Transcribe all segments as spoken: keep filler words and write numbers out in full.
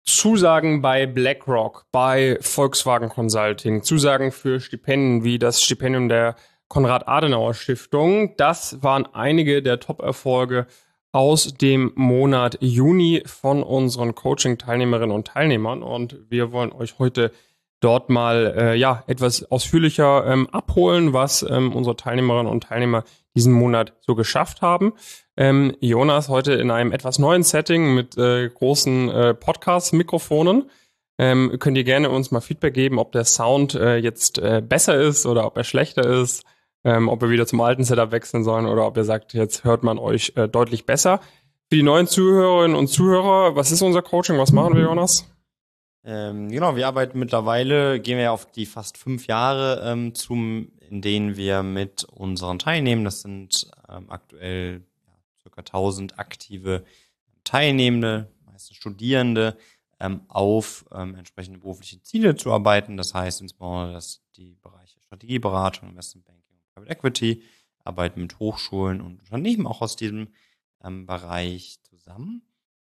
Zusagen bei BlackRock, bei Volkswagen Consulting, Zusagen für Stipendien wie das Stipendium der Konrad-Adenauer-Stiftung. Das waren einige der Top-Erfolge aus dem Monat Juni von unseren Coaching-Teilnehmerinnen und Teilnehmern. Und wir wollen euch heute dort mal äh, ja etwas ausführlicher ähm, abholen, was ähm, unsere Teilnehmerinnen und Teilnehmer diesen Monat so geschafft haben. Ähm, Jonas heute in einem etwas neuen Setting mit äh, großen äh, Podcast-Mikrofonen. Ähm, könnt ihr gerne uns mal Feedback geben, ob der Sound äh, jetzt äh, besser ist oder ob er schlechter ist, ähm, ob wir wieder zum alten Setup wechseln sollen oder ob ihr sagt, jetzt hört man euch äh, deutlich besser. Für die neuen Zuhörerinnen und Zuhörer, was ist unser Coaching? Was machen wir, Jonas? Ähm, genau, wir arbeiten mittlerweile, gehen wir auf die fast fünf Jahre ähm, zum, in denen wir mit unseren Teilnehmern, das sind ähm, aktuell ja, ca. tausend aktive Teilnehmende, meistens Studierende, ähm, auf ähm, entsprechende berufliche Ziele zu arbeiten. Das heißt insbesondere, dass die Bereiche Strategieberatung, Investment Banking und Private Equity, arbeiten mit Hochschulen und Unternehmen auch aus diesem ähm, Bereich zusammen.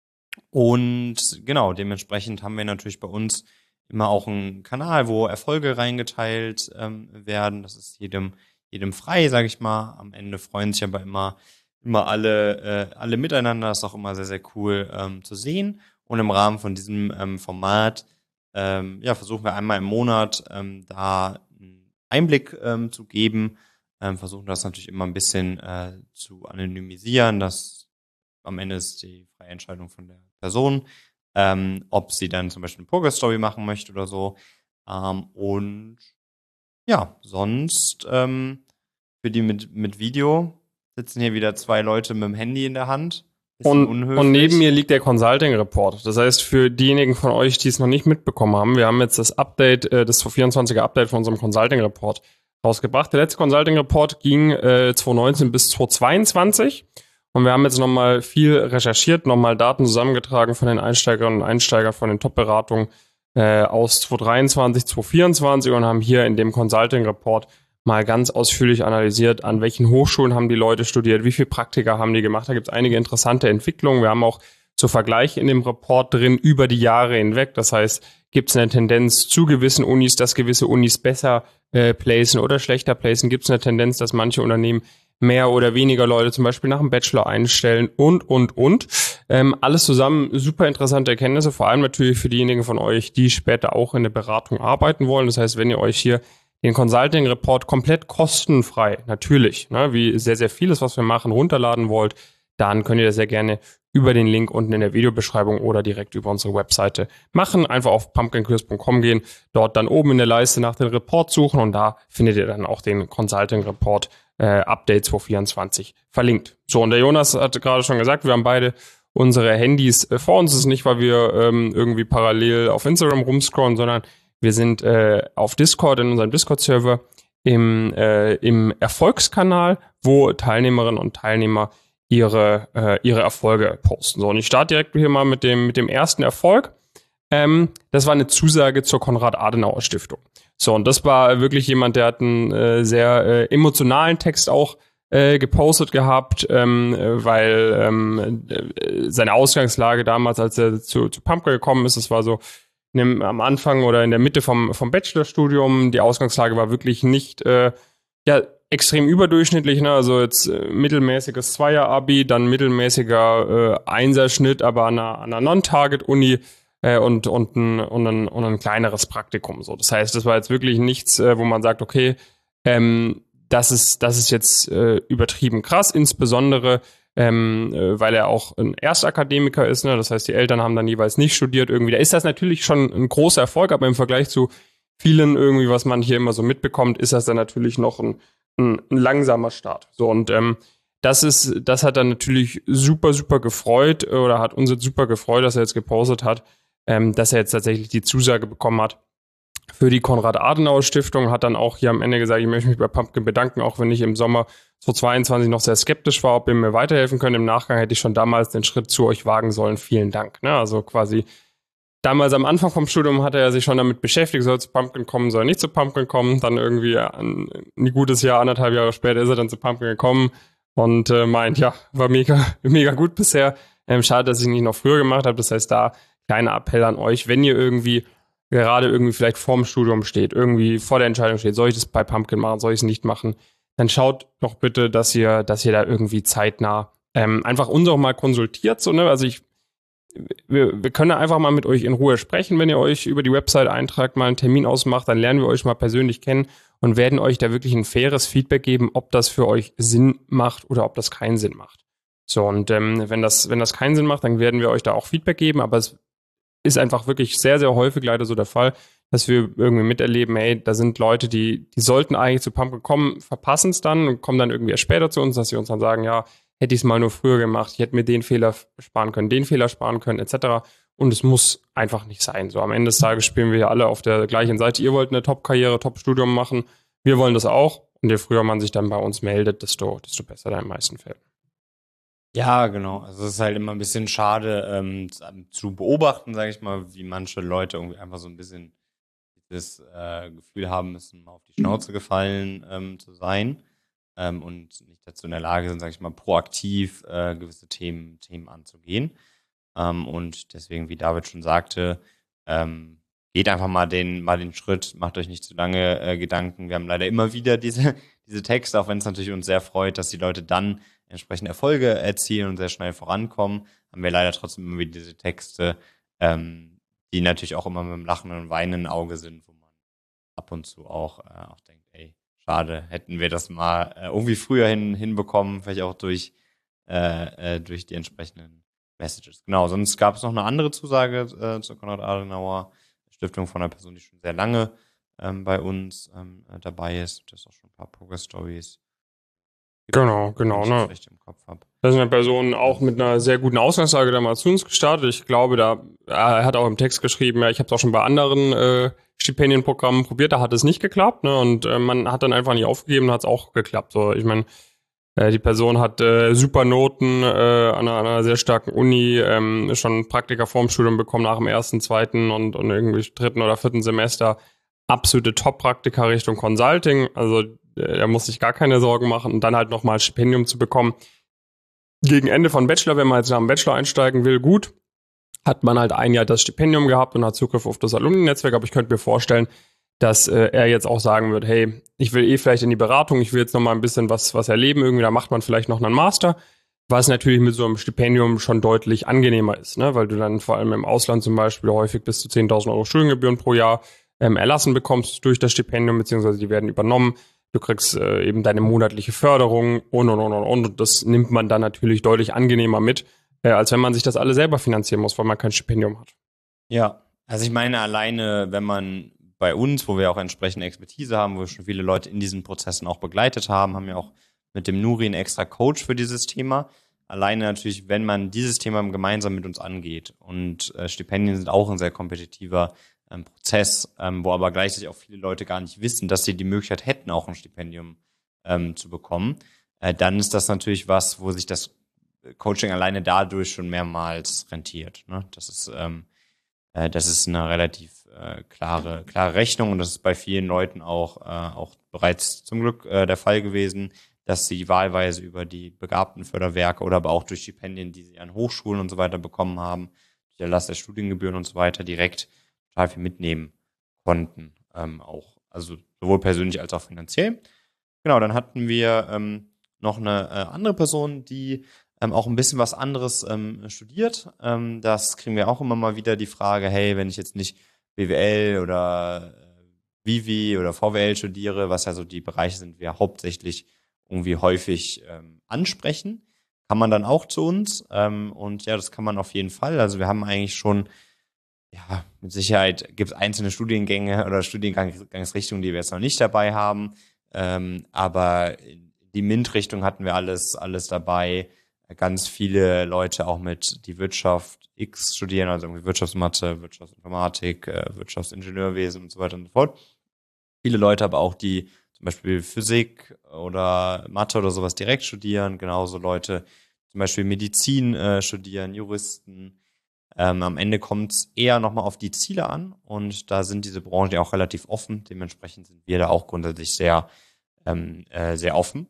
Und genau, dementsprechend haben wir natürlich bei uns immer auch einen Kanal, wo Erfolge reingeteilt ähm, werden. Das ist jedem jedem frei, sage ich mal. Am Ende freuen sich aber immer immer alle äh, alle miteinander. Das ist auch immer sehr, sehr cool ähm, zu sehen. Und im Rahmen von diesem ähm, Format ähm, ja, versuchen wir einmal im Monat ähm, da einen Einblick ähm, zu geben. Ähm, versuchen das natürlich immer ein bisschen äh, zu anonymisieren, dass am Ende ist die freie Entscheidung von der Person, ähm, ob sie dann zum Beispiel eine Progress-Story machen möchte oder so. Ähm, und ja, sonst ähm, für die mit, mit Video sitzen hier wieder zwei Leute mit dem Handy in der Hand. Und, und neben mir liegt der Consulting Report. Das heißt, für diejenigen von euch, die es noch nicht mitbekommen haben, wir haben jetzt das Update, äh, das vierundzwanziger Update von unserem Consulting Report rausgebracht. Der letzte Consulting Report ging äh, zwanzig neunzehn bis zwanzig zweiundzwanzig. Und wir haben jetzt nochmal viel recherchiert, nochmal Daten zusammengetragen von den Einsteigerinnen und Einsteigern, von den Top-Beratungen äh, aus zwanzig dreiundzwanzig, zwanzig vierundzwanzig und haben hier in dem Consulting-Report mal ganz ausführlich analysiert, an welchen Hochschulen haben die Leute studiert, wie viele Praktika haben die gemacht. Da gibt es einige interessante Entwicklungen. Wir haben auch zu Vergleich in dem Report drin über die Jahre hinweg. Das heißt, gibt es eine Tendenz zu gewissen Unis, dass gewisse Unis besser äh, placen oder schlechter placen? Gibt es eine Tendenz, dass manche Unternehmen mehr oder weniger Leute zum Beispiel nach dem Bachelor einstellen und, und, und. Ähm, alles zusammen super interessante Erkenntnisse, vor allem natürlich für diejenigen von euch, die später auch in der Beratung arbeiten wollen. Das heißt, wenn ihr euch hier den Consulting-Report komplett kostenfrei, natürlich, ne, wie sehr, sehr vieles, was wir machen, runterladen wollt, dann könnt ihr das sehr gerne über den Link unten in der Videobeschreibung oder direkt über unsere Webseite machen. Einfach auf pumpkin kurs punkt com gehen, dort dann oben in der Leiste nach dem Report suchen und da findet ihr dann auch den Consulting-Report Äh, Update zwanzig vierundzwanzig verlinkt. So, und der Jonas hat gerade schon gesagt, wir haben beide unsere Handys äh, vor uns. Das ist nicht, weil wir ähm, irgendwie parallel auf Instagram rumscrollen, sondern wir sind äh, auf Discord, in unserem Discord-Server, im, äh, im Erfolgskanal, wo Teilnehmerinnen und Teilnehmer ihre, äh, ihre Erfolge posten. So, und ich starte direkt hier mal mit dem, mit dem ersten Erfolg. Ähm, das war eine Zusage zur Konrad-Adenauer-Stiftung. So, und das war wirklich jemand, der hat einen äh, sehr äh, emotionalen Text auch äh, gepostet gehabt, ähm, weil ähm, äh, seine Ausgangslage damals, als er zu, zu Pumpkin gekommen ist, das war so in dem, am Anfang oder in der Mitte vom, vom Bachelorstudium, die Ausgangslage war wirklich nicht äh, ja, extrem überdurchschnittlich, ne? Also jetzt äh, mittelmäßiges Zweier-Abi, dann mittelmäßiger äh, Einserschnitt, aber an einer, an einer Non-Target-Uni, Äh, und, und, ein, und, ein, und ein kleineres Praktikum. So. Das heißt, das war jetzt wirklich nichts, äh, wo man sagt, okay, ähm, das ist, das ist jetzt äh, übertrieben krass, insbesondere ähm, äh, weil er auch ein Erstakademiker ist. Ne? Das heißt, die Eltern haben dann jeweils nicht studiert irgendwie. Da ist das natürlich schon ein großer Erfolg, aber im Vergleich zu vielen irgendwie, was man hier immer so mitbekommt, ist das dann natürlich noch ein, ein, ein langsamer Start. So, und ähm, Das ist, das hat dann natürlich super, super gefreut oder hat uns jetzt super gefreut, dass er jetzt gepostet hat, ähm, dass er jetzt tatsächlich die Zusage bekommen hat für die Konrad-Adenauer-Stiftung, hat dann auch hier am Ende gesagt, ich möchte mich bei Pumpkin bedanken, auch wenn ich im Sommer zwanzig zweiundzwanzig noch sehr skeptisch war, ob ihr mir weiterhelfen könnt. Im Nachgang hätte ich schon damals den Schritt zu euch wagen sollen. Vielen Dank. Ne? Also quasi damals am Anfang vom Studium hatte er sich schon damit beschäftigt, soll zu Pumpkin kommen, soll nicht zu Pumpkin kommen. Dann irgendwie ein, ein gutes Jahr, anderthalb Jahre später ist er dann zu Pumpkin gekommen und äh, meint, ja, war mega, mega gut bisher. Ähm, schade, dass ich nicht noch früher gemacht habe. Das heißt, da kleiner Appell an euch, wenn ihr irgendwie gerade irgendwie vielleicht vorm Studium steht, irgendwie vor der Entscheidung steht, soll ich das bei Pumpkin machen, soll ich es nicht machen, dann schaut doch bitte, dass ihr, dass ihr da irgendwie zeitnah ähm, einfach uns auch mal konsultiert, so, ne? Also ich, wir, wir können einfach mal mit euch in Ruhe sprechen, wenn ihr euch über die Website eintragt, mal einen Termin ausmacht, dann lernen wir euch mal persönlich kennen und werden euch da wirklich ein faires Feedback geben, ob das für euch Sinn macht oder ob das keinen Sinn macht. So, und ähm, wenn das, wenn das keinen Sinn macht, dann werden wir euch da auch Feedback geben, aber es ist einfach wirklich sehr, sehr häufig leider so der Fall, dass wir irgendwie miterleben, hey, da sind Leute, die, die sollten eigentlich zu Pumpkin kommen, verpassen es dann und kommen dann irgendwie erst später zu uns, dass sie uns dann sagen, ja, hätte ich es mal nur früher gemacht, ich hätte mir den Fehler sparen können, den Fehler sparen können, et cetera. Und es muss einfach nicht sein. So am Ende des Tages spielen wir ja alle auf der gleichen Seite. Ihr wollt eine Top-Karriere, Top-Studium machen, wir wollen das auch. Und je früher man sich dann bei uns meldet, desto, desto besser da in den meisten Fällen. Ja, genau. Also es ist halt immer ein bisschen schade ähm, zu beobachten, sage ich mal, wie manche Leute irgendwie einfach so ein bisschen das äh, Gefühl haben müssen, mal auf die Schnauze gefallen ähm, zu sein ähm, und nicht dazu in der Lage sind, sage ich mal, proaktiv äh, gewisse Themen, Themen anzugehen. Ähm, und deswegen, wie David schon sagte, ähm, geht einfach mal den, mal den Schritt, macht euch nicht zu lange äh, Gedanken. Wir haben leider immer wieder diese, diese Texte, auch wenn es natürlich uns sehr freut, dass die Leute dann entsprechend Erfolge erzielen und sehr schnell vorankommen, haben wir leider trotzdem immer wieder diese Texte, ähm, die natürlich auch immer mit einem lachenden und weinenden Auge sind, wo man ab und zu auch, äh, auch denkt, ey, schade, hätten wir das mal äh, irgendwie früher hin, hinbekommen, vielleicht auch durch, äh, äh, durch die entsprechenden Messages. Genau, sonst gab es noch eine andere Zusage äh, zur Konrad-Adenauer-Stiftung von einer Person, die schon sehr lange ähm, bei uns ähm, dabei ist. Das ist auch schon ein paar Progress-Stories. Genau, genau. Ne? Im Kopf hab. Das ist eine Person auch mit einer sehr guten Ausgangslage damals zu uns gestartet. Ich glaube, da er hat auch im Text geschrieben, ja, ich habe es auch schon bei anderen äh, Stipendienprogrammen probiert, da hat es nicht geklappt. Ne? Und äh, man hat dann einfach nicht aufgegeben, hat es auch geklappt. So, ich meine, äh, die Person hat äh, super Noten äh, an, einer, an einer sehr starken Uni, ähm, schon Praktika vorm Studium bekommen nach dem ersten, zweiten und, und irgendwie dritten oder vierten Semester. Absolute Top-Praktika Richtung Consulting. Also er muss sich gar keine Sorgen machen und dann halt nochmal ein Stipendium zu bekommen. Gegen Ende von Bachelor, wenn man jetzt nach dem Bachelor einsteigen will, gut, hat man halt ein Jahr das Stipendium gehabt und hat Zugriff auf das Alumni-Netzwerk, aber ich könnte mir vorstellen, dass äh, er jetzt auch sagen wird, hey, ich will eh vielleicht in die Beratung, ich will jetzt nochmal ein bisschen was, was erleben, irgendwie, da macht man vielleicht noch einen Master, was natürlich mit so einem Stipendium schon deutlich angenehmer ist, ne? Weil du dann vor allem im Ausland zum Beispiel häufig bis zu zehntausend Euro Studiengebühren pro Jahr ähm, erlassen bekommst durch das Stipendium, beziehungsweise die werden übernommen. Du kriegst äh, eben deine monatliche Förderung und, und, und, und, und. Das nimmt man dann natürlich deutlich angenehmer mit, äh, als wenn man sich das alle selber finanzieren muss, weil man kein Stipendium hat. Ja, also ich meine alleine, wenn man bei uns, wo wir auch entsprechende Expertise haben, wo wir schon viele Leute in diesen Prozessen auch begleitet haben, haben ja auch mit dem Nuri einen extra Coach für dieses Thema. Alleine natürlich, wenn man dieses Thema gemeinsam mit uns angeht und äh, Stipendien sind auch ein sehr kompetitiver ähm, Prozess, ähm, wo aber gleichzeitig auch viele Leute gar nicht wissen, dass sie die Möglichkeit hätten, auch ein Stipendium ähm, zu bekommen, äh, dann ist das natürlich was, wo sich das Coaching alleine dadurch schon mehrmals rentiert. Ne? Das ist ähm, äh, das ist eine relativ äh, klare klare Rechnung und das ist bei vielen Leuten auch äh, auch bereits zum Glück äh, der Fall gewesen, dass sie wahlweise über die Begabtenförderwerke oder aber auch durch Stipendien, die sie an Hochschulen und so weiter bekommen haben, durch Erlass der Studiengebühren und so weiter, direkt total viel mitnehmen konnten. Ähm, auch, also sowohl persönlich als auch finanziell. Genau, dann hatten wir ähm, noch eine äh, andere Person, die ähm, auch ein bisschen was anderes ähm, studiert. Ähm, das kriegen wir auch immer mal wieder die Frage, hey, wenn ich jetzt nicht B W L oder äh, Vivi oder V W L studiere, was ja so die Bereiche sind, wir hauptsächlich irgendwie häufig ähm, ansprechen, kann man dann auch zu uns. Ähm, und ja, das kann man auf jeden Fall. Also wir haben eigentlich schon, ja, mit Sicherheit gibt es einzelne Studiengänge oder Studiengangsrichtungen, die wir jetzt noch nicht dabei haben. Ähm, aber die MINT-Richtung hatten wir alles, alles dabei. Ganz viele Leute auch mit die Wirtschaft X studieren, also irgendwie Wirtschaftsmathe, Wirtschaftsinformatik, äh, Wirtschaftsingenieurwesen und so weiter und so fort. Viele Leute aber auch, die zum Beispiel Physik oder Mathe oder sowas direkt studieren, genauso Leute zum Beispiel Medizin äh, studieren, Juristen. Ähm, am Ende kommt es eher nochmal auf die Ziele an und da sind diese Branchen ja auch relativ offen. Dementsprechend sind wir da auch grundsätzlich sehr, ähm, äh, sehr offen.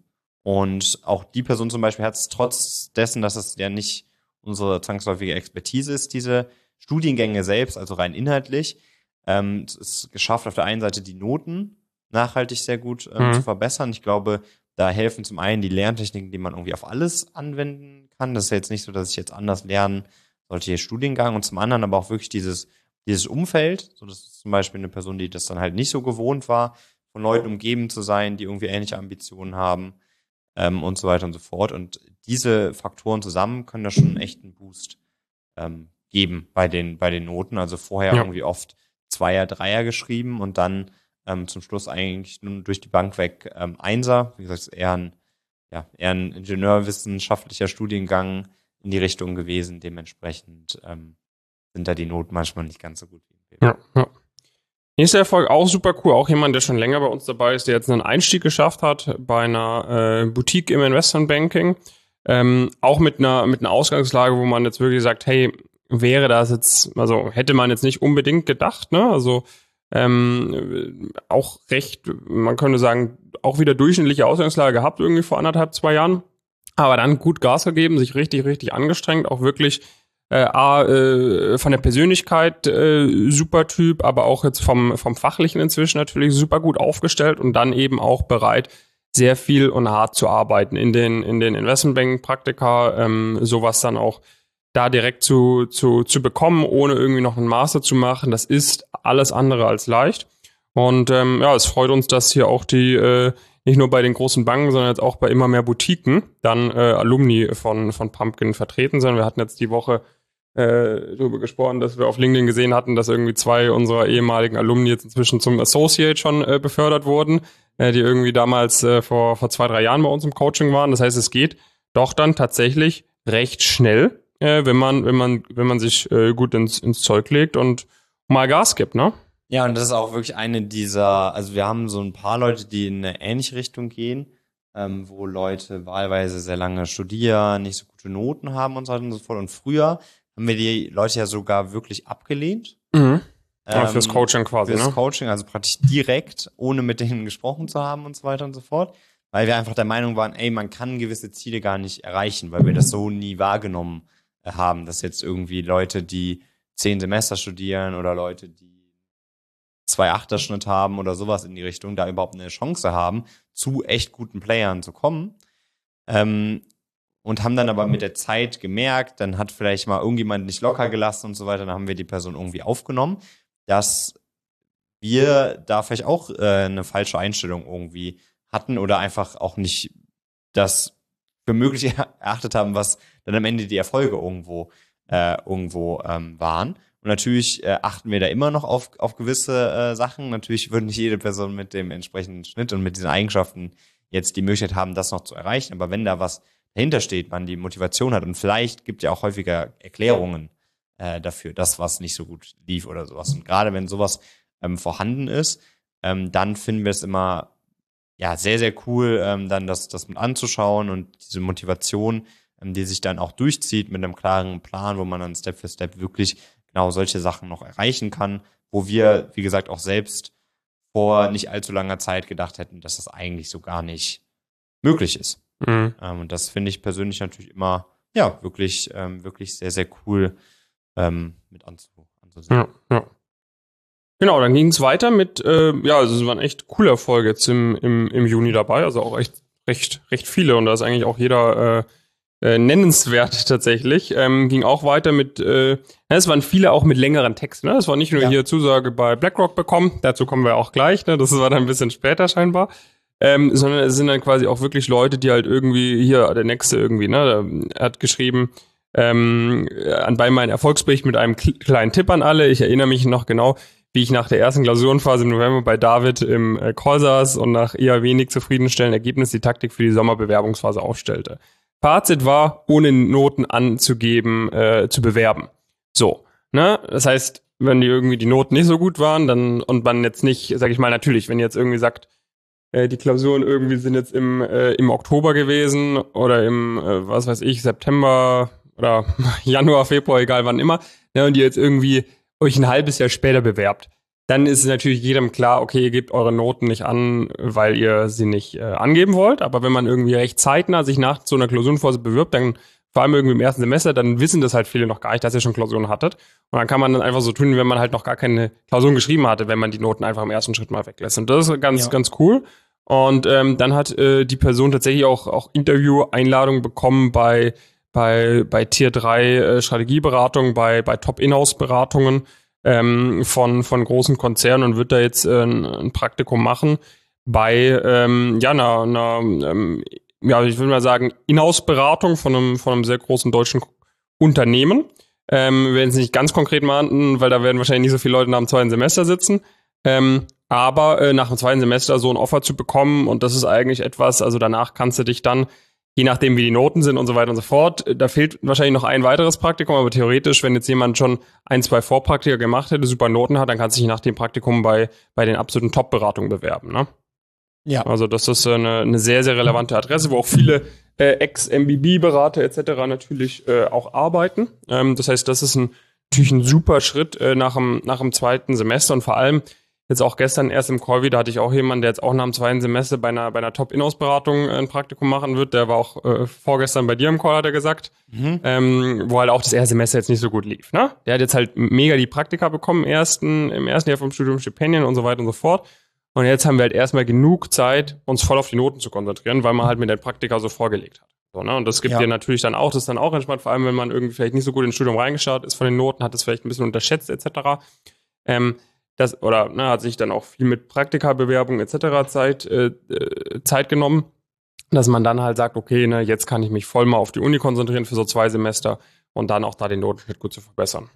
Und auch die Person zum Beispiel hat es trotz dessen, dass es ja nicht unsere zwangsläufige Expertise ist, diese Studiengänge selbst, also rein inhaltlich, ähm, es ist geschafft, auf der einen Seite die Noten nachhaltig sehr gut ähm, mhm. zu verbessern. Ich glaube, da helfen zum einen die Lerntechniken, die man irgendwie auf alles anwenden kann. Das ist ja jetzt nicht so, dass ich jetzt anders lernen sollte, hier Studiengang. Und zum anderen aber auch wirklich dieses, dieses Umfeld. So, das ist zum Beispiel eine Person, die das dann halt nicht so gewohnt war, von Leuten umgeben zu sein, die irgendwie ähnliche Ambitionen haben ähm, und so weiter und so fort. Und diese Faktoren zusammen können da schon einen echten Boost ähm, geben bei den, bei den Noten. Also vorher ja. irgendwie oft Zweier, Dreier geschrieben und dann ähm, zum Schluss eigentlich nur durch die Bank weg ähm, Einser. Wie gesagt, eher ein, ja, eher ein ingenieurwissenschaftlicher Studiengang in die Richtung gewesen. Dementsprechend ähm, sind da die Noten manchmal nicht ganz so gut wie im P W. Ja, ja. Nächster Erfolg, auch super cool. Auch jemand, der schon länger bei uns dabei ist, der jetzt einen Einstieg geschafft hat bei einer äh, Boutique im Investmentbanking. Ähm, auch mit einer, mit einer Ausgangslage, wo man jetzt wirklich sagt, hey, wäre das jetzt, also hätte man jetzt nicht unbedingt gedacht, ne? Also ähm, auch recht, man könnte sagen, auch wieder durchschnittliche Ausgangslage gehabt, irgendwie vor anderthalb, zwei Jahren. Aber dann gut Gas gegeben, sich richtig, richtig angestrengt, auch wirklich Äh, A, äh, von der Persönlichkeit äh, super Typ, aber auch jetzt vom, vom Fachlichen inzwischen natürlich super gut aufgestellt und dann eben auch bereit, sehr viel und hart zu arbeiten in den, in den Investmentbanking-Praktika, ähm, sowas dann auch da direkt zu, zu, zu bekommen, ohne irgendwie noch einen Master zu machen. Das ist alles andere als leicht. Und ähm, ja, es freut uns, dass hier auch die, äh, nicht nur bei den großen Banken, sondern jetzt auch bei immer mehr Boutiquen dann äh, Alumni von, von Pumpkin vertreten sind. Wir hatten jetzt die Woche Äh, darüber gesprochen, dass wir auf LinkedIn gesehen hatten, dass irgendwie zwei unserer ehemaligen Alumni jetzt inzwischen zum Associate schon äh, befördert wurden, äh, die irgendwie damals äh, vor, vor zwei, drei Jahren bei uns im Coaching waren. Das heißt, es geht doch dann tatsächlich recht schnell, äh, wenn man, wenn man, wenn man sich äh, gut ins, ins Zeug legt und mal Gas gibt, ne? Ja, und das ist auch wirklich eine dieser, also wir haben so ein paar Leute, die in eine ähnliche Richtung gehen, ähm, wo Leute wahlweise sehr lange studieren, nicht so gute Noten haben und so weiter und so fort. Und früher haben wir die Leute ja sogar wirklich abgelehnt. Mhm. Ja, ähm, fürs Coaching quasi, fürs ne? Coaching, also praktisch direkt, ohne mit denen gesprochen zu haben und so weiter und so fort. Weil wir einfach der Meinung waren, ey, man kann gewisse Ziele gar nicht erreichen, weil wir das so nie wahrgenommen haben, dass jetzt irgendwie Leute, die zehn Semester studieren oder Leute, die zwei Achterschnitt haben oder sowas in die Richtung, da überhaupt eine Chance haben, zu echt guten Playern zu kommen. Ähm, Und haben dann aber mit der Zeit gemerkt, dann hat vielleicht mal irgendjemand nicht locker gelassen und so weiter, dann haben wir die Person irgendwie aufgenommen, dass wir da vielleicht auch äh, eine falsche Einstellung irgendwie hatten oder einfach auch nicht das für möglich erachtet haben, was dann am Ende die Erfolge irgendwo äh, irgendwo ähm, waren. Und natürlich äh, achten wir da immer noch auf auf gewisse äh, Sachen. Natürlich würde nicht jede Person mit dem entsprechenden Schnitt und mit diesen Eigenschaften jetzt die Möglichkeit haben, das noch zu erreichen. Aber wenn da was dahinter steht, man die Motivation hat und vielleicht gibt ja auch häufiger Erklärungen äh, dafür, das, was nicht so gut lief oder sowas. Und gerade wenn sowas ähm, vorhanden ist, ähm, dann finden wir es immer ja sehr, sehr cool, ähm, dann das, das mit anzuschauen und diese Motivation, ähm, die sich dann auch durchzieht mit einem klaren Plan, wo man dann Step für Step wirklich genau solche Sachen noch erreichen kann, wo wir, wie gesagt, auch selbst vor nicht allzu langer Zeit gedacht hätten, dass das eigentlich so gar nicht möglich ist. Mhm. Ähm, und das finde ich persönlich natürlich immer, ja, wirklich, ähm, wirklich sehr, sehr cool ähm, mit anzu- anzusehen. Ja, ja. Genau, dann ging es weiter mit, äh, ja, also es waren echt coole Erfolge jetzt im, im, im Juni dabei, also auch echt recht, recht viele und da ist eigentlich auch jeder äh, äh, nennenswert tatsächlich. Ähm, ging auch weiter mit, äh, ja, es waren viele auch mit längeren Texten, ne? Es war nicht nur ja. hier Zusage bei BlackRock bekommen, dazu kommen wir auch gleich, ne? Das war dann ein bisschen später scheinbar. Ähm, sondern es sind dann quasi auch wirklich Leute, die halt irgendwie, hier, der Nächste irgendwie, ne, er hat geschrieben, ähm, anbei meinen Erfolgsbericht mit einem k- kleinen Tipp an alle. Ich erinnere mich noch genau, wie ich nach der ersten Klausurenphase im November bei David im äh, Call saß und nach eher wenig zufriedenstellenden Ergebnis die Taktik für die Sommerbewerbungsphase aufstellte. Fazit war, ohne Noten anzugeben, äh, zu bewerben. So, ne, das heißt, wenn die irgendwie die Noten nicht so gut waren, dann, und man jetzt nicht, sag ich mal, natürlich, wenn ihr jetzt irgendwie sagt, die Klausuren irgendwie sind jetzt im, äh, im Oktober gewesen oder im, äh, was weiß ich, September oder Januar, Februar, egal wann immer, ne, und ihr jetzt irgendwie euch ein halbes Jahr später bewerbt, dann ist es natürlich jedem klar, okay, ihr gebt eure Noten nicht an, weil ihr sie nicht äh, angeben wollt, aber wenn man irgendwie recht zeitnah sich nach so einer Klausurenphase bewirbt, dann vor allem irgendwie im ersten Semester, dann wissen das halt viele noch gar nicht, dass ihr schon Klausuren hattet. Und dann kann man dann einfach so tun, wenn man halt noch gar keine Klausuren geschrieben hatte, wenn man die Noten einfach im ersten Schritt mal weglässt. Und das ist ganz, ja. ganz cool. Und ähm, dann hat äh, die Person tatsächlich auch, auch Interview-Einladungen bekommen bei, bei, bei Tier drei äh, Strategieberatung, bei, bei Top-Inhouse-Beratungen ähm, von, von großen Konzernen und wird da jetzt äh, ein, ein Praktikum machen bei ähm, ja, einer, einer ähm, ja, ich würde mal sagen, Inhouse-Beratung von einem, von einem sehr großen deutschen Unternehmen. Ähm, wir werden es nicht ganz konkret machen, weil da werden wahrscheinlich nicht so viele Leute nach dem zweiten Semester sitzen. Ähm, aber äh, nach dem zweiten Semester so ein Offer zu bekommen, und das ist eigentlich etwas, also danach kannst du dich dann, je nachdem wie die Noten sind und so weiter und so fort, da fehlt wahrscheinlich noch ein weiteres Praktikum, aber theoretisch, wenn jetzt jemand schon ein, zwei Vorpraktika gemacht hätte, super Noten hat, dann kannst du dich nach dem Praktikum bei, bei den absoluten Top-Beratungen bewerben, ne? Ja. Also das ist eine, eine sehr, sehr relevante Adresse, wo auch viele äh, Ex-M B B-Berater et cetera natürlich äh, auch arbeiten. Ähm, das heißt, das ist ein, natürlich ein super Schritt äh, nach, dem, nach dem zweiten Semester, und vor allem jetzt auch gestern erst im Call wieder hatte ich auch jemanden, der jetzt auch nach dem zweiten Semester bei einer, bei einer Top-Inhouse-Beratung ein Praktikum machen wird. Der war auch äh, vorgestern bei dir im Call, hat er gesagt, mhm. ähm, wo halt auch das erste Semester jetzt nicht so gut lief. Ne? Der hat jetzt halt mega die Praktika bekommen im ersten, im ersten Jahr vom Studium, Stipendien und so weiter und so fort. Und jetzt haben wir halt erstmal genug Zeit, uns voll auf die Noten zu konzentrieren, weil man halt mit der Praktika so vorgelegt hat. So, ne? Und das gibt ja. dir natürlich dann auch, das ist dann auch entspannt, vor allem wenn man irgendwie vielleicht nicht so gut ins Studium reingeschaut ist von den Noten, hat es vielleicht ein bisschen unterschätzt et cetera. Ähm, das, oder ne, hat sich dann auch viel mit Praktikabewerbung et cetera Zeit, äh, Zeit genommen, dass man dann halt sagt, okay, ne, jetzt kann ich mich voll mal auf die Uni konzentrieren für so zwei Semester und dann auch da den Notenschnitt gut zu verbessern.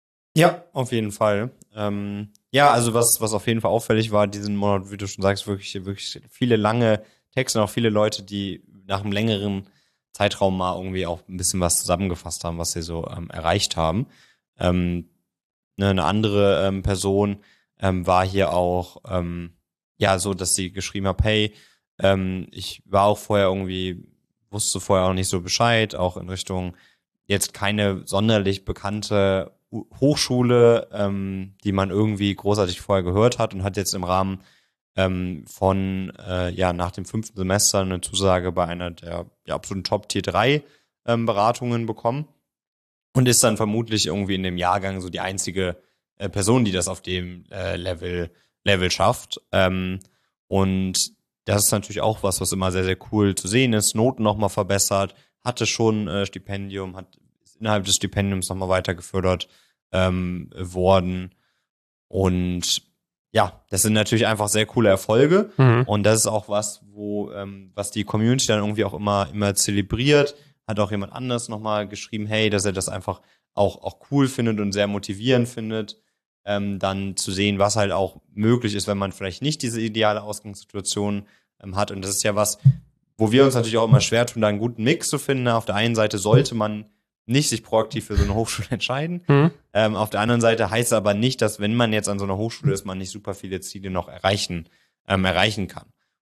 Ja, auf jeden Fall. Ähm, ja, also was was auf jeden Fall auffällig war, diesen Monat, wie du schon sagst, wirklich wirklich viele lange Texte und auch viele Leute, die nach einem längeren Zeitraum mal irgendwie auch ein bisschen was zusammengefasst haben, was sie so ähm, erreicht haben. Ähm, ne, eine andere ähm, Person ähm, war hier auch ähm, ja so, dass sie geschrieben hat, hey, ähm, ich war auch vorher irgendwie, wusste vorher auch nicht so Bescheid, auch in Richtung jetzt keine sonderlich bekannte Hochschule, ähm, die man irgendwie großartig vorher gehört hat, und hat jetzt im Rahmen ähm, von, äh, ja, nach dem fünften Semester eine Zusage bei einer der ja, absoluten Top-Tier drei ähm, Beratungen bekommen und ist dann vermutlich irgendwie in dem Jahrgang so die einzige äh, Person, die das auf dem äh, Level, Level schafft. Ähm, und das ist natürlich auch was, was immer sehr, sehr cool zu sehen ist. Noten nochmal verbessert, hatte schon äh, Stipendium, hat innerhalb des Stipendiums nochmal weiter gefördert ähm, worden. Und ja, das sind natürlich einfach sehr coole Erfolge. Mhm. Und das ist auch was, wo ähm, was die Community dann irgendwie auch immer immer zelebriert. Hat auch jemand anderes nochmal geschrieben, hey, dass er das einfach auch auch cool findet und sehr motivierend findet, ähm, dann zu sehen, was halt auch möglich ist, wenn man vielleicht nicht diese ideale Ausgangssituation ähm, hat. Und das ist ja was, wo wir uns natürlich auch immer schwer tun, da einen guten Mix zu finden. Auf der einen Seite sollte man nicht sich proaktiv für so eine Hochschule entscheiden. Mhm. Ähm, auf der anderen Seite heißt es aber nicht, dass, wenn man jetzt an so einer Hochschule ist, man nicht super viele Ziele noch erreichen, ähm, erreichen kann.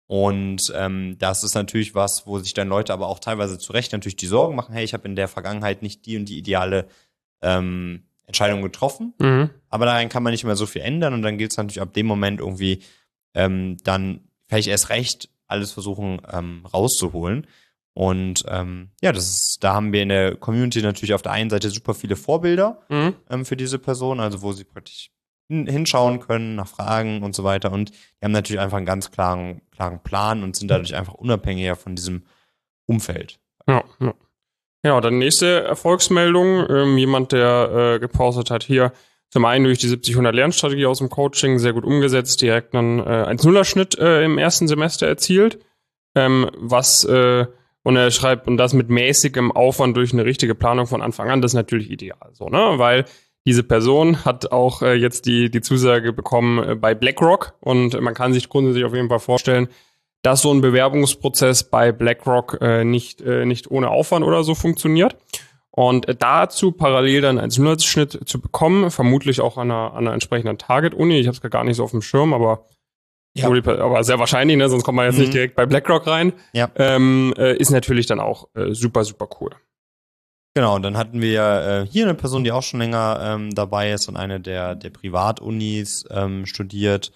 Und ähm, das ist natürlich was, wo sich dann Leute aber auch teilweise zu Recht natürlich die Sorgen machen, hey, ich habe in der Vergangenheit nicht die und die ideale ähm, Entscheidung getroffen, mhm. aber daran kann man nicht mehr so viel ändern, und dann gilt es natürlich ab dem Moment irgendwie ähm, dann vielleicht erst recht alles versuchen ähm, rauszuholen. Und ähm, ja, das ist, da haben wir in der Community natürlich auf der einen Seite super viele Vorbilder mhm. ähm, für diese Person, also wo sie praktisch hin, hinschauen können, nach Fragen und so weiter. Und die haben natürlich einfach einen ganz klaren, klaren Plan und sind dadurch einfach unabhängiger von diesem Umfeld. Ja, ja. Genau, dann nächste Erfolgsmeldung. Ähm, jemand, der äh, gepostet hat hier, zum einen durch die siebzig hundert Lernstrategie aus dem Coaching, sehr gut umgesetzt, direkt einen äh, eins Komma null-Schnitt äh, im ersten Semester erzielt. Ähm, was äh, Und er schreibt, und das mit mäßigem Aufwand durch eine richtige Planung von Anfang an, das ist natürlich ideal, so, ne? Weil diese Person hat auch äh, jetzt die, die Zusage bekommen äh, bei BlackRock, und man kann sich grundsätzlich auf jeden Fall vorstellen, dass so ein Bewerbungsprozess bei BlackRock äh, nicht, äh, nicht ohne Aufwand oder so funktioniert. Und äh, dazu parallel dann einen Schnitt zu bekommen, vermutlich auch an einer, an einer entsprechenden Target-Uni. Ich habe es gar nicht so auf dem Schirm, aber ja. aber sehr wahrscheinlich, ne? Sonst kommt man jetzt mhm. nicht direkt bei BlackRock rein. Ja. Ähm, äh, ist natürlich dann auch äh, super, super cool. Genau, dann hatten wir äh, hier eine Person, die auch schon länger ähm, dabei ist und eine der, der Privatunis ähm, studiert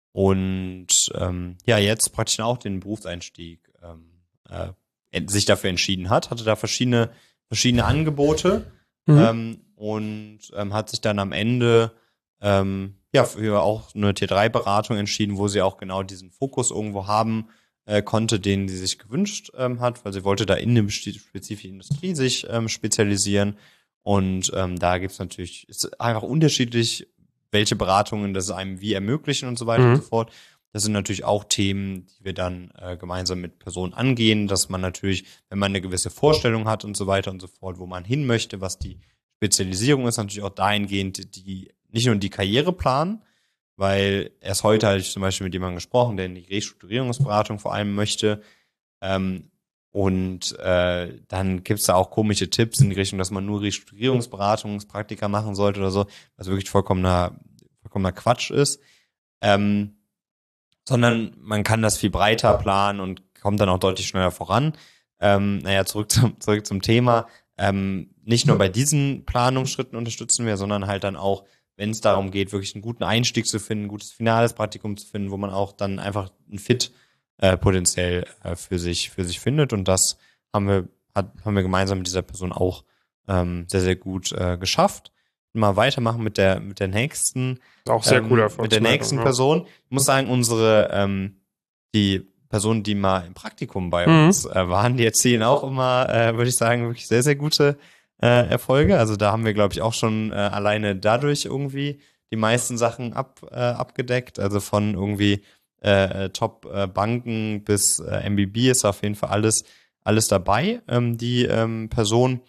und ähm, ja, jetzt praktisch auch den Berufseinstieg ähm, äh, sich dafür entschieden hat. Hatte da verschiedene verschiedene Angebote mhm. ähm, und ähm, hat sich dann am Ende ähm, ja für auch eine Tier drei Beratung entschieden, wo sie auch genau diesen Fokus irgendwo haben äh, konnte, den sie sich gewünscht ähm, hat, weil sie wollte da in eine spezifische Industrie sich ähm, spezialisieren. Und ähm, da gibt's natürlich, ist einfach unterschiedlich, welche Beratungen das einem wie ermöglichen und so weiter mhm. und so fort. Das sind natürlich auch Themen, die wir dann äh, gemeinsam mit Personen angehen, dass man natürlich, wenn man eine gewisse Vorstellung hat und so weiter und so fort, wo man hin möchte, was die Spezialisierung ist, natürlich auch dahingehend, die nicht nur die Karriere planen, weil erst heute hatte ich zum Beispiel mit jemandem gesprochen, der in die Restrukturierungsberatung vor allem möchte. Ähm, und äh, dann gibt's da auch komische Tipps in die Richtung, dass man nur Restrukturierungsberatungspraktika machen sollte oder so, was wirklich vollkommener, vollkommener Quatsch ist. Ähm, sondern man kann das viel breiter planen und kommt dann auch deutlich schneller voran. Ähm, naja, zurück zum, zurück zum Thema. Ähm, nicht nur bei diesen Planungsschritten unterstützen wir, sondern halt dann auch, wenn es darum geht, wirklich einen guten Einstieg zu finden, ein gutes finales Praktikum zu finden, wo man auch dann einfach ein Fit äh, potenziell äh, für sich für sich findet. Und das haben wir hat, haben wir gemeinsam mit dieser Person auch ähm, sehr, sehr gut äh, geschafft. Mal weitermachen mit der mit der nächsten auch sehr ähm, cooler mit der nächsten ja. Person. Ich muss sagen, unsere ähm, die Personen, die mal im Praktikum bei mhm. uns äh, waren, die erzielen auch immer, äh, würde ich sagen, wirklich sehr, sehr gute äh, Erfolge. Also da haben wir, glaube ich, auch schon äh, alleine dadurch irgendwie die meisten Sachen ab äh, abgedeckt. Also von irgendwie äh, Top-Banken bis äh, M B B ist auf jeden Fall alles alles dabei. Ähm, die ähm, Person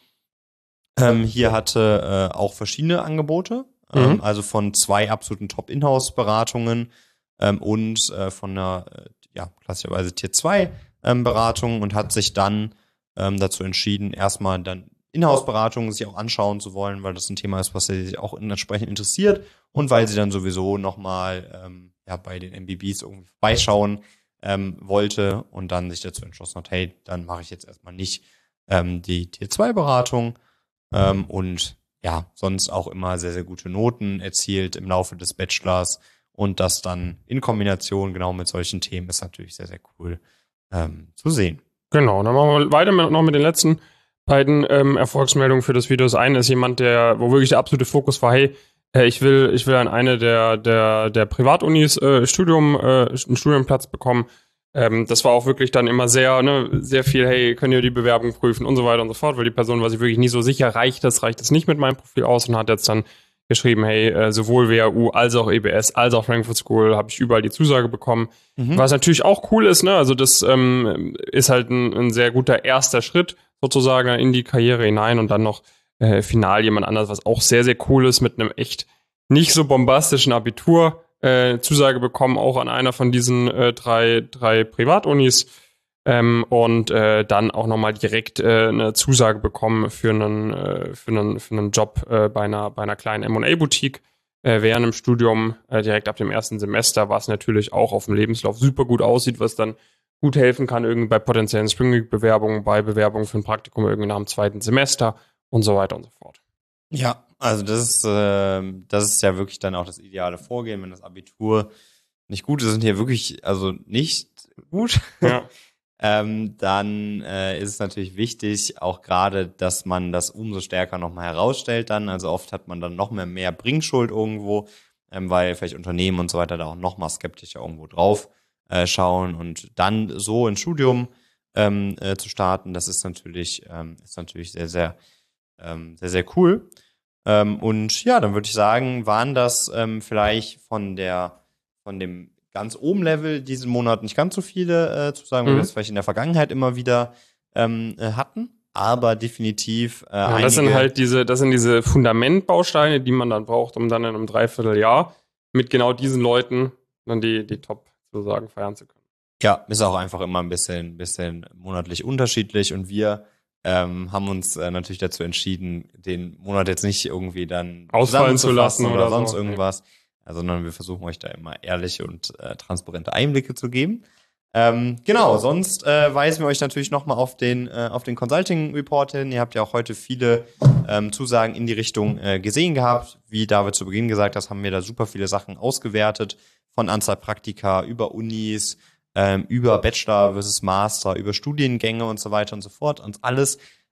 ähm, hier hatte äh, auch verschiedene Angebote. Mhm. Ähm, also von zwei absoluten Top-Inhouse-Beratungen ähm, und äh, von einer äh, ja klassischerweise Tier zwei ähm, Beratung und hat sich dann ähm, dazu entschieden, erstmal dann Inhouse-Beratungen sich auch anschauen zu wollen, weil das ein Thema ist, was sie sich auch entsprechend interessiert und weil sie dann sowieso nochmal ähm, ja, bei den M B Bs irgendwie vorbeischauen ähm, wollte und dann sich dazu entschlossen hat, hey, dann mache ich jetzt erstmal nicht ähm, die Tier zwei Beratung ähm, und ja, sonst auch immer sehr, sehr gute Noten erzielt im Laufe des Bachelors und das dann in Kombination genau mit solchen Themen ist natürlich sehr, sehr cool ähm, zu sehen. Genau, dann machen wir weiter mit, noch mit den letzten beiden ähm, Erfolgsmeldungen für das Video. Das eine ist jemand, der, wo wirklich der absolute Fokus war, hey, äh, ich will, ich will an eine der, der, der Privatunis äh, Studium, äh, einen Studienplatz bekommen. Ähm, das war auch wirklich dann immer sehr, ne, sehr viel, hey, könnt ihr die Bewerbung prüfen und so weiter und so fort, weil die Person war sich wirklich nicht so sicher, reicht das, reicht das nicht mit meinem Profil aus und hat jetzt dann geschrieben, hey, äh, sowohl W H U als auch E B S, als auch Frankfurt School habe ich überall die Zusage bekommen. Mhm. Was natürlich auch cool ist, ne, also das ähm, ist halt ein, ein sehr guter erster Schritt sozusagen in die Karriere hinein und dann noch äh, final jemand anderes, was auch sehr, sehr cool ist, mit einem echt nicht so bombastischen Abitur äh, Zusage bekommen, auch an einer von diesen äh, drei, drei Privatunis ähm, und äh, dann auch nochmal direkt äh, eine Zusage bekommen für einen, äh, für einen, für einen Job äh, bei einer, bei einer kleinen M und A-Boutique äh, während dem Studium, äh, direkt ab dem ersten Semester, was natürlich auch auf dem Lebenslauf super gut aussieht, was dann gut helfen kann, irgendwie bei potenziellen Spring-Bewerbungen, bei Bewerbungen für ein Praktikum irgendwie nach dem zweiten Semester und so weiter und so fort. Ja, also das ist, äh, das ist ja wirklich dann auch das ideale Vorgehen, wenn das Abitur nicht gut ist, sind hier wirklich, also nicht gut, ja. ähm, dann äh, ist es natürlich wichtig, auch gerade, dass man das umso stärker nochmal herausstellt dann. Also oft hat man dann noch mehr, mehr Bringschuld irgendwo, ähm, weil vielleicht Unternehmen und so weiter da auch noch mal skeptischer irgendwo drauf äh, schauen und dann so ein Studium ähm, äh, zu starten, das ist natürlich, ähm, ist natürlich sehr, sehr, ähm, sehr, sehr cool. Ähm, und ja, dann würde ich sagen, waren das ähm, vielleicht von der, von dem ganz oben Level diesen Monat nicht ganz so viele äh, Zusagen, mhm. wie wir das vielleicht in der Vergangenheit immer wieder ähm, äh, hatten, aber definitiv äh, ja, einige. Das sind halt diese, das sind diese Fundamentbausteine, die man dann braucht, um dann in einem Dreivierteljahr mit genau diesen Leuten dann die, die Top-Zusagen feiern zu können. Ja, ist auch einfach immer ein bisschen, bisschen monatlich unterschiedlich und wir ähm, haben uns äh, natürlich dazu entschieden, den Monat jetzt nicht irgendwie dann ausfallen zu lassen oder, oder sonst so. irgendwas, nee. sondern wir versuchen euch da immer ehrliche und äh, transparente Einblicke zu geben. Ähm, genau, sonst äh, weisen wir euch natürlich nochmal auf den äh, auf den Consulting Report hin. Ihr habt ja auch heute viele ähm, Zusagen in die Richtung äh, gesehen gehabt. Wie David zu Beginn gesagt hat, haben wir da super viele Sachen ausgewertet, von Anzahl Praktika über Unis, ähm, über Bachelor versus Master, über Studiengänge und so weiter und so fort. Und alles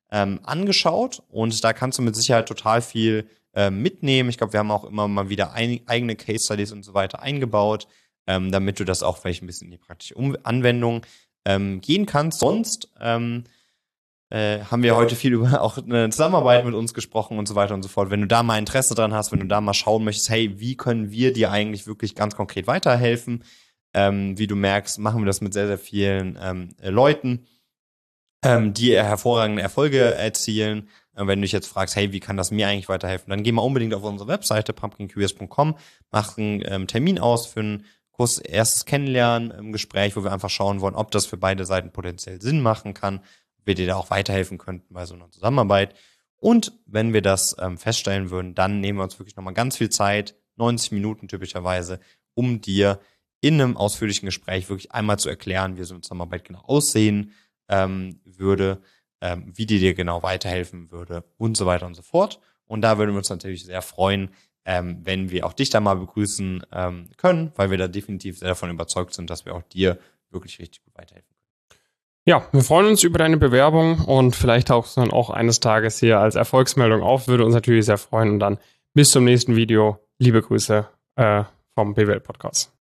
ähm, angeschaut und da kannst du mit Sicherheit total viel äh, mitnehmen. Ich glaube, wir haben auch immer mal wieder ein, eigene Case Studies und so weiter eingebaut, ähm, damit du das auch vielleicht ein bisschen in die praktische um- Anwendung ähm, gehen kannst. Sonst ähm, äh, haben wir heute viel über auch eine Zusammenarbeit mit uns gesprochen und so weiter und so fort. Wenn du da mal Interesse dran hast, wenn du da mal schauen möchtest, hey, wie können wir dir eigentlich wirklich ganz konkret weiterhelfen? Ähm, wie du merkst, machen wir das mit sehr, sehr vielen ähm, Leuten, ähm, die hervorragende Erfolge erzielen. Äh, wenn du dich jetzt fragst, hey, wie kann das mir eigentlich weiterhelfen? Dann geh mal unbedingt auf unsere Webseite pumpkin q s punkt com, mach einen ähm, Termin aus für ein kurzes erstes Kennenlernen im Gespräch, wo wir einfach schauen wollen, ob das für beide Seiten potenziell Sinn machen kann, ob wir dir da auch weiterhelfen könnten bei so einer Zusammenarbeit. Und wenn wir das ähm, feststellen würden, dann nehmen wir uns wirklich nochmal ganz viel Zeit, neunzig Minuten typischerweise, um dir in einem ausführlichen Gespräch wirklich einmal zu erklären, wie so eine Zusammenarbeit genau aussehen ähm, würde, ähm, wie die dir genau weiterhelfen würde und so weiter und so fort. Und da würden wir uns natürlich sehr freuen, ähm, wenn wir auch dich da mal begrüßen ähm, können, weil wir da definitiv sehr davon überzeugt sind, dass wir auch dir wirklich richtig gut weiterhelfen können. Ja, wir freuen uns über deine Bewerbung und vielleicht tauchst du dann auch eines Tages hier als Erfolgsmeldung auf. Würde uns natürlich sehr freuen und dann bis zum nächsten Video. Liebe Grüße äh, vom B W L Podcast.